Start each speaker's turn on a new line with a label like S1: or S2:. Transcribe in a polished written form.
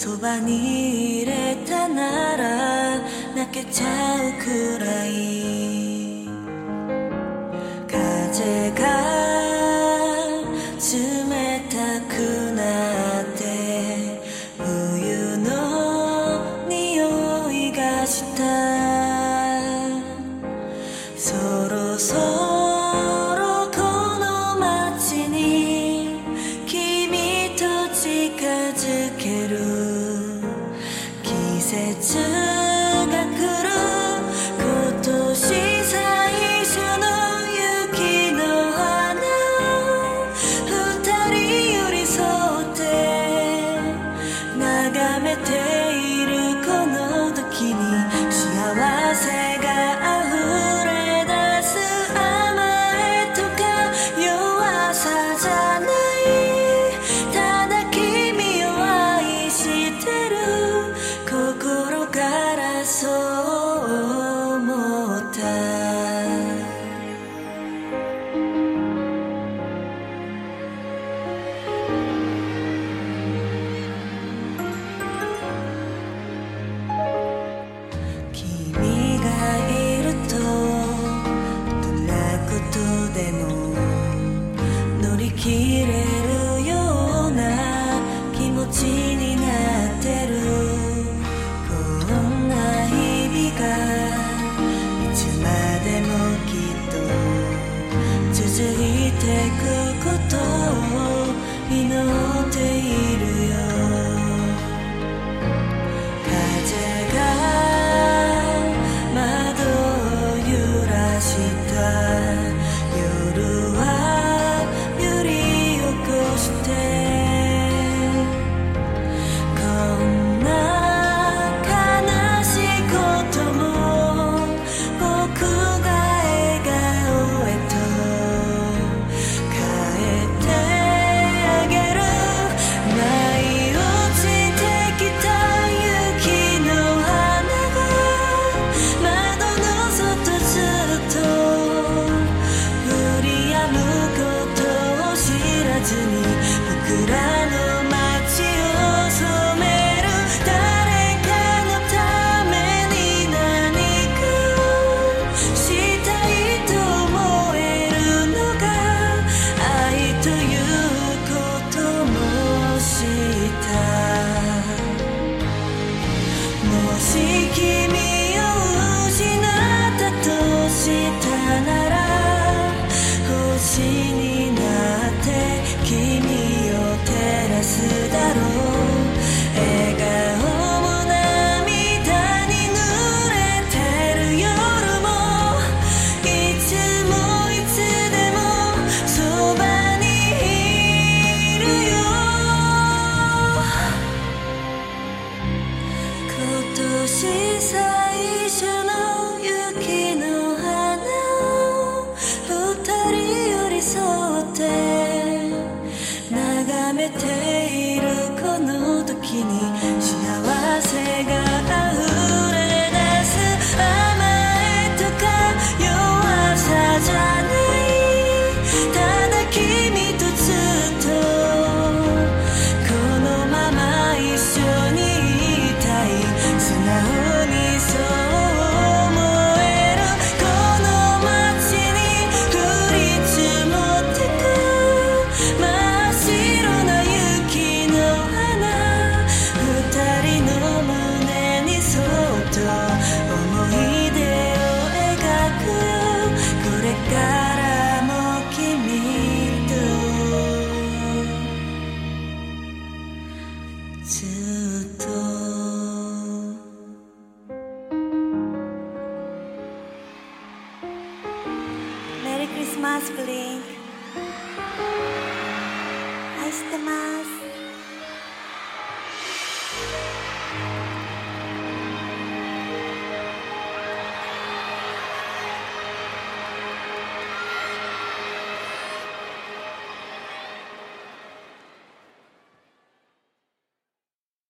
S1: そばに入れたなら泣けちゃうくらい風が冷たくなって冬の匂いがしたそろそろこの街に君と近づける季節が来る今年最初の雪の花二人寄り添って眺めているこの時に幸せが溢れ出す甘えとか弱さじゃないただ君を愛してる心からそう思った君がいるとどんなことでも乗り切れるような気持ちになってるこんな日々がいつまでもきっと続いてくことを祈っているよ風が窓を揺らした夜は揺り起こしてこんな悲しいことも僕が笑顔へと変えてあげる舞い落ちてきた雪の花が窓の外ずっと降り止むことを知らずに僕らの街を染める誰かのために何かをしたいと思えるのが愛ということも知ったもし君を失ったとしたなら星になって君を照らすだろう笑顔も涙に濡れてる夜もいつもいつでもそばにいるよ今年最初の雪の花を二人寄り添って眺めているこの時に幸せが溢れ出す甘えとか弱さじゃないただ君とずっとこのまま一緒にいたい素直にそう思えるこの街に降り積もってく真っ白な雪の花二人の胸にそっと思い出を描くよこれからも君とずっとメリークリスマスプリン